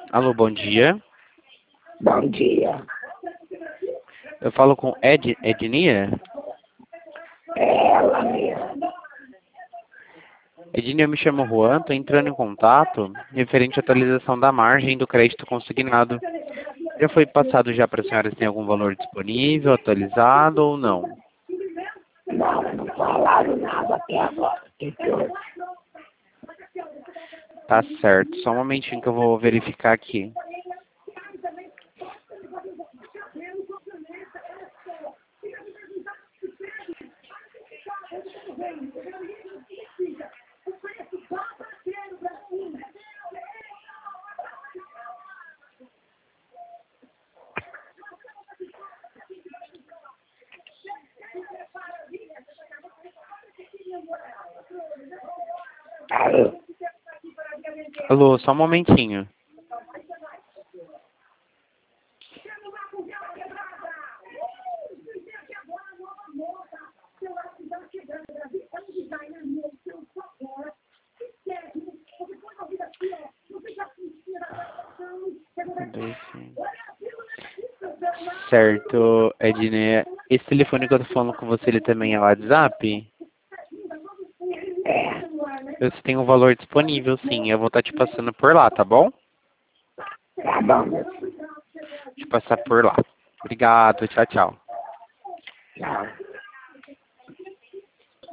Alô, bom dia. Bom dia. Eu falo com Ednia. É ela mesmo. Ednia, eu me chamo Juan, estou entrando em contato referente à atualização da margem do crédito consignado. Já foi passado já para a senhora se tem algum valor disponível, atualizado ou não? Não falaram nada até agora. Que houve? Tá certo, só um momentinho que eu vou verificar aqui. Alô? Alô, só um momentinho. Certo, Ednia. Esse telefone que eu tô falando com você, ele também é WhatsApp? É. Eu tenho um valor disponível, sim. Eu vou estar te passando por lá, tá bom? Tá bom, meu filho. Te passar por lá. Obrigado, tchau, tchau. Tchau.